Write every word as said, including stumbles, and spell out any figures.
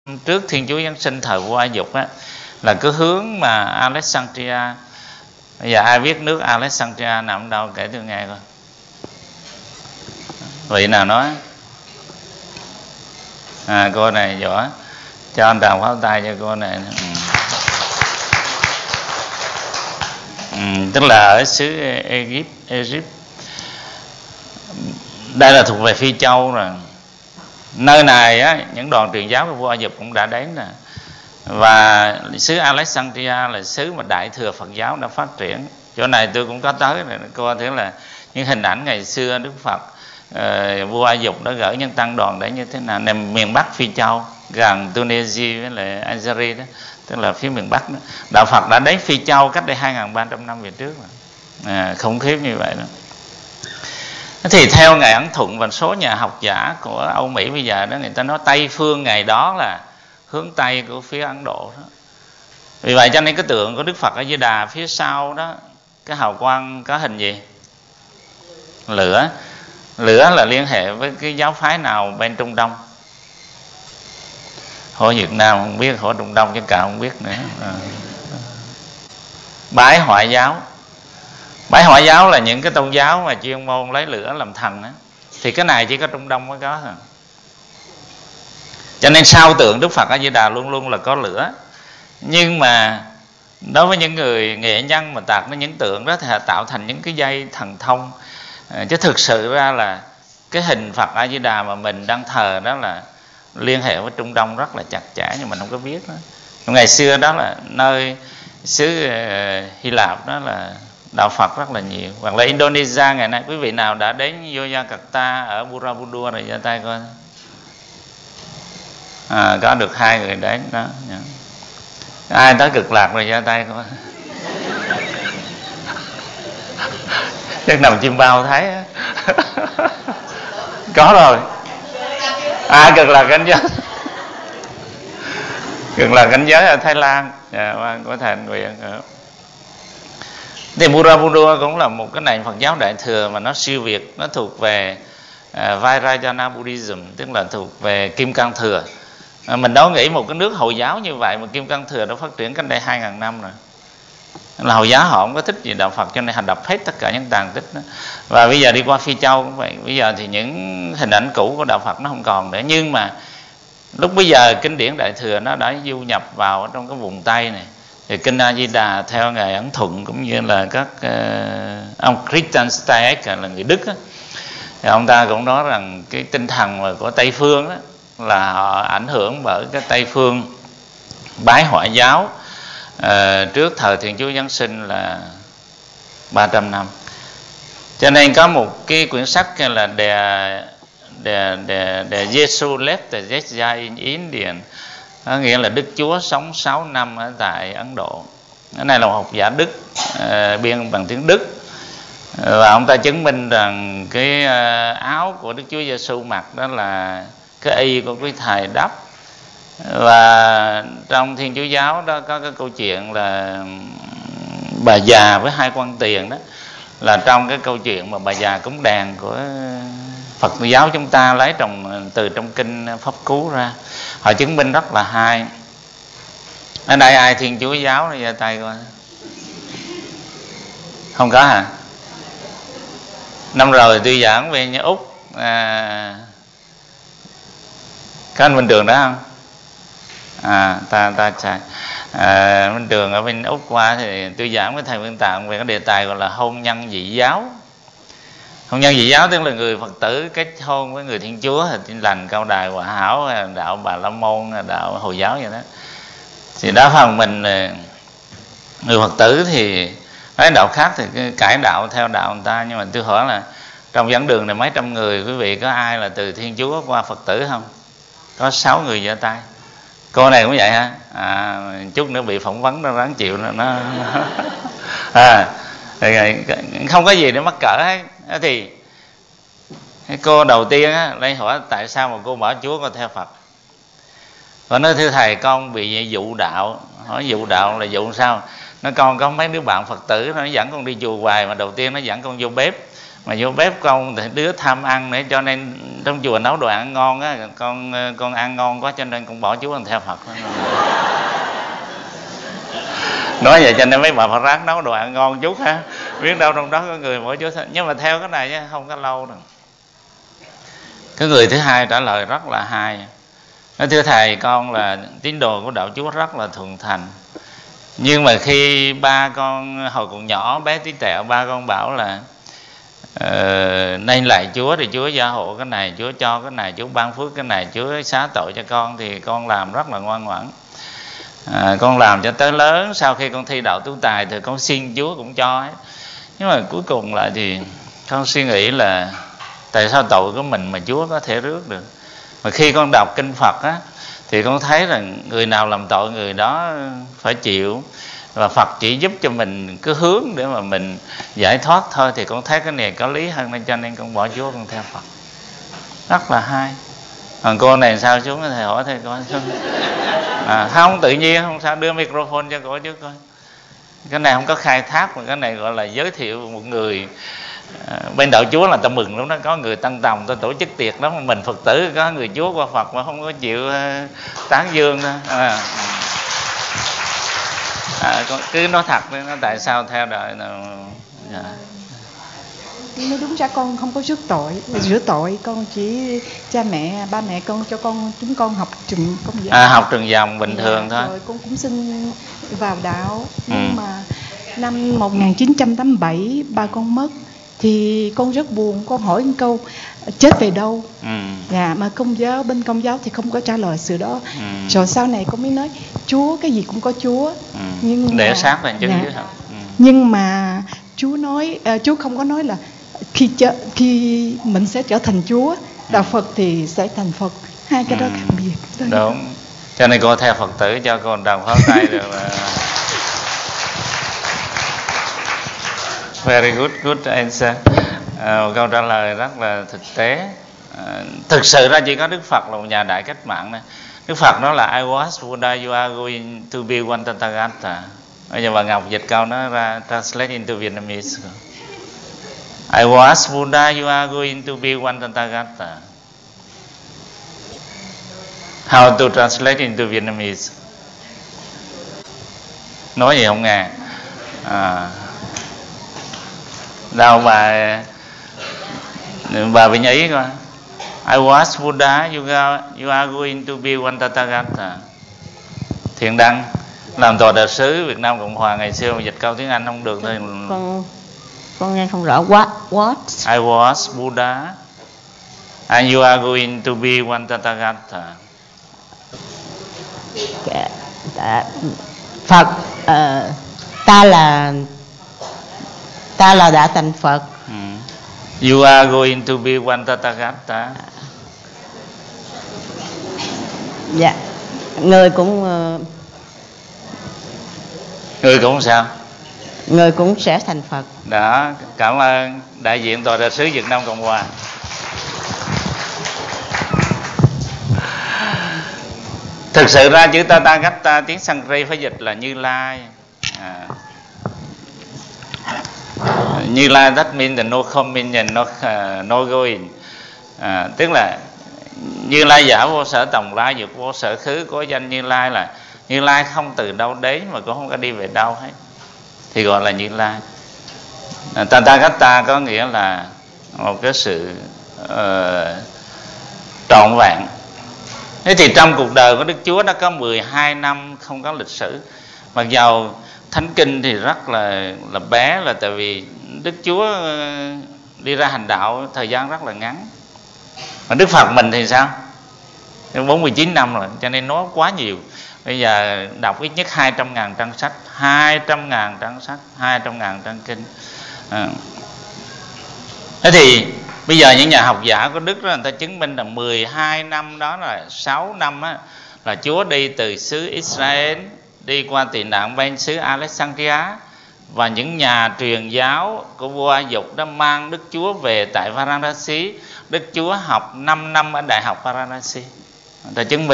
trước Thiên Chúa Giáng sinh thời vua Ai Cập á, là cái hướng mà Alexandria. Bây giờ ai biết nước Alexandria nằm đâu kể tôi nghe coi. Vị nào nói? À, cô này giỏi, cho anh tràng pháo tay cho cô này. Ừ. Ừ, tức là ở xứ Egypt, Egypt. Đây là thuộc về Phi Châu rồi. Nơi này á, những đoàn truyền giáo của vua Ai Cập cũng đã đến nè. Và xứ Alexandria là xứ mà Đại thừa Phật giáo đã phát triển. Chỗ này tôi cũng có tới rồi, cô thấy là những hình ảnh ngày xưa Đức Phật, uh, vua Ai Cập đã gửi những tăng đoàn để như thế nào. Nằm miền Bắc Phi Châu, gần Tunisia với lại Algeria đó, tức là phía miền Bắc đó. Đạo Phật đã đến Phi Châu cách đây hai nghìn ba trăm năm về trước rồi. À, khủng khiếp như vậy đó. Thì theo Ngài Ấn Thuận và số nhà học giả của Âu Mỹ bây giờ đó, người ta nói Tây phương ngày đó là hướng Tây của phía Ấn Độ đó. Vì vậy cho nên cái tượng của Đức Phật ở Di Đà phía sau đó, cái hào quang có hình gì? Lửa. Lửa là liên hệ với cái giáo phái nào bên Trung Đông? Hội Việt Nam không biết, hội Trung Đông chứ cả không biết nữa. À. Bái Hỏa giáo. Bái Hỏa giáo là những cái tôn giáo mà chuyên môn lấy lửa làm thần đó. Thì cái này chỉ có Trung Đông mới có thôi. Cho nên sau tượng Đức Phật A Di Đà luôn luôn là có lửa. Nhưng mà đối với những người nghệ nhân mà tạc nó những tượng đó thì tạo thành những cái dây thần thông. À, chứ thực sự ra là cái hình Phật A Di Đà mà mình đang thờ đó là liên hệ với Trung Đông rất là chặt chẽ, nhưng mình không có biết đó. Ngày xưa đó là nơi xứ uh, Hy Lạp đó là đạo Phật rất là nhiều. Hoặc là Indonesia ngày nay, quý vị nào đã đến Yogyakarta ở Borobudur rồi giơ tay coi. À, có được hai người đến đó. Ai tới Cực Lạc rồi giơ tay coi. Chắc nằm chim bao thấy á. Có rồi. À, Cực Lạc Cảnh Giới. Cực Lạc Cảnh Giới ở Thái Lan. Dạ, có thành nguyện. Thì Borobudur cũng là một cái nền Phật giáo Đại thừa mà nó siêu việt, nó thuộc về uh, Vajrayana Buddhism, tức là thuộc về Kim Cang Thừa. Uh, mình đâu nghĩ một cái nước Hồi giáo như vậy mà Kim Cang Thừa đã phát triển cách đây hai nghìn năm rồi. Là Hồi giáo họ không có thích gì đạo Phật cho nên họ đập hết tất cả những tàn tích đó. Và bây giờ đi qua Phi Châu cũng vậy. Bây giờ thì những hình ảnh cũ của đạo Phật nó không còn nữa, nhưng mà lúc bây giờ kinh điển Đại thừa nó đã du nhập vào trong cái vùng Tây này. Thì kinh A Di Đà theo Ngài Ấn Thuận cũng như là các uh, ông Christian Steig là người Đức á, thì ông ta cũng nói rằng cái tinh thần mà của Tây phương đó là họ ảnh hưởng bởi cái Tây phương bái Hỏa giáo uh, trước thời Thiên Chúa Giáng sinh là ba trăm năm. Cho nên có một cái quyển sách là The The The, The Jesus Left the Jaya in Indian, có nghĩa là Đức Chúa sống sáu năm ở tại Ấn Độ. Cái này là một học giả Đức, uh, biên bằng tiếng Đức, và ông ta chứng minh rằng cái uh, áo của Đức Chúa Giêsu mặc đó là cái y của quý thầy đắp. Và trong Thiên Chúa giáo đó có cái câu chuyện là bà già với hai quan tiền đó, là trong cái câu chuyện mà bà già cúng đèn của Phật giáo chúng ta lấy trong từ trong kinh Pháp Cú ra. Họ chứng minh rất là hay. Ở đây ai Thiên Chúa giáo này giơ tay coi. Không có hả? Năm rồi tôi giảng về nhà Úc, à, có anh Minh Trường đó không? À, ta ta chạy. À, Minh Trường ở bên Úc qua thì tôi giảng với thầy Nguyên Tạng về cái đề tài gọi là hôn nhân dị giáo. Hôn nhân dị giáo tức là người Phật tử kết hôn với người Thiên Chúa thì Tin Lành, Cao Đài, Hòa Hảo, đạo Bà La Môn, đạo Hồi giáo vậy đó. Thì đa phần mình người Phật tử thì cái đạo khác thì cải đạo theo đạo người ta. Nhưng mà tôi hỏi là trong giảng đường này mấy trăm người, quý vị có ai là từ Thiên Chúa qua Phật tử không? Có sáu người giơ tay. Cô này cũng vậy hả? À, chút nữa bị phỏng vấn nó ráng chịu nó, nó à, không có gì để mắc cỡ hết. Thì cô đầu tiên á, lấy hỏi tại sao mà cô bỏ Chúa con theo Phật. Và nói thưa thầy, con bị dụ đạo. Hỏi dụ đạo là dụ sao? Nó con có mấy đứa bạn Phật tử nó dẫn con đi chùa hoài, mà đầu tiên nó dẫn con vô bếp, mà vô bếp công thì đứa tham ăn nữa, cho nên trong chùa nấu đồ ăn ngon á, con con ăn ngon quá cho nên con bỏ Chúa con theo Phật. Nói vậy cho nên mấy bà Phật ráng nấu đồ ăn ngon chút ha, biết đâu trong đó có người bỏ Chúa. Nhưng mà theo cái này chứ không có lâu đâu. Cái người thứ hai trả lời rất là hay. Nói thưa thầy, con là tín đồ của đạo Chúa rất là thuần thành, nhưng mà khi ba con hồi còn nhỏ bé tí tẹo, ba con bảo là uh, nên lại Chúa thì Chúa gia hộ cái này, Chúa cho cái này, Chúa ban phước cái này, Chúa xá tội cho con, thì con làm rất là ngoan ngoãn. À, con làm cho tới lớn, sau khi con thi đậu tú tài thì con xin Chúa cũng cho ấy. Nhưng mà cuối cùng lại thì con suy nghĩ là tại sao tội của mình mà Chúa có thể rước được. Mà khi con đọc kinh Phật á, thì con thấy rằng người nào làm tội người đó phải chịu, và Phật chỉ giúp cho mình cái hướng để mà mình giải thoát thôi. Thì con thấy cái này có lý hơn, nên cho nên con bỏ Chúa con theo Phật. Rất là hay. Còn cô này sao xuống thầy hỏi thầy coi. À, không, tự nhiên không sao, đưa microphone cho cô chứ coi. Cái này không có khai thác, mà cái này gọi là giới thiệu một người. À, bên đạo Chúa là ta mừng lắm đó, có người tăng tòng ta tổ chức tiệc đó, mà mình Phật tử có người Chúa qua Phật mà không có chịu uh, tán dương đó. À, à, cứ nói thật đi, nó tại sao theo đời nào. À. Nói đúng ra con không có rước tội, rửa tội, con chỉ cha mẹ, ba mẹ con cho con, chúng con học trường công giáo. À, học trường dòng bình dạ, thường thôi. Rồi con cũng xin vào đạo, nhưng ừ. mà năm một nghìn chín trăm tám mươi bảy ba con mất, thì con rất buồn, con hỏi một câu chết về đâu. Ừ. Dạ, mà công giáo, bên công giáo thì không có trả lời sự đó. Ừ. Rồi sau này con mới nói Chúa cái gì cũng có Chúa. Ừ. Nhưng để mà, sát lên chứng dạ, dưới hả? Ừ. Nhưng mà Chúa nói, uh, Chúa không có nói là khi chợ, khi mình sẽ trở thành Chúa, đạo Phật thì sẽ thành Phật, hai cái ừ. đó khác biệt. Đó đúng đó. Cho nên cô theo Phật tử cho con đồng pháo tay được là very good, good answer. À, một câu trả lời rất là thực tế. À, thực sự ra chỉ có Đức Phật là một nhà đại cách mạng này. Đức Phật nói là I was Buddha, you are going to be one Tathagata. Bây giờ bà Ngọc dịch câu nó ra, translate into Vietnamese. I was Buddha, you are going to be one Tathagata. How to translate into Vietnamese? Nói gì không nghe? À, đâu bà bà Vĩnh Ý coi. I was Buddha, you are, you are going to be one Tathagata. Thiện Đăng làm tòa đại sứ Việt Nam Cộng Hòa ngày xưa mà dịch câu tiếng Anh không được thôi. Con con nghe không rõ. What? What? I was Buddha and you are going to be one Tathagata. Phật, uh, ta là ta là đã thành Phật. Ừ. You are going to be one Tathagata. Dạ. Người cũng uh, người cũng sao? Người cũng sẽ thành Phật. Đó, cảm ơn đại diện tòa đại sứ Việt Nam Cộng Hòa. Thực sự ra chữ Tathagata tiếng Sanskrit phải dịch là Như Lai. À. Như Lai that means the no coming and no, uh, no going. À, tức là Như Lai giả vô sở tòng lai, vượt vô sở khứ, có danh Như Lai là Như Lai không từ đâu đến mà cũng không có đi về đâu hết, thì gọi là Như Lai. À, Tathagata có nghĩa là một cái sự uh, trọn vẹn. Thế thì trong cuộc đời của Đức Chúa đã có mười hai năm không có lịch sử. Mặc dầu Thánh Kinh thì rất là là bé, là tại vì Đức Chúa đi ra hành đạo thời gian rất là ngắn. Mà Đức Phật mình thì sao? bốn mươi chín năm rồi, cho nên nó quá nhiều. Bây giờ đọc ít nhất hai trăm ngàn trang sách, hai trăm ngàn trang sách, hai trăm ngàn trang kinh. À. Thế thì bây giờ những nhà học giả của Đức đó, người ta chứng minh là mười hai năm đó là sáu năm á, là Chúa đi từ xứ Israel đi qua tị nạn bên xứ Alexandria, và những nhà truyền giáo của vua A Dục đã mang Đức Chúa về tại Varanasi. Đức Chúa học năm năm ở Đại học Varanasi. Người ta chứng minh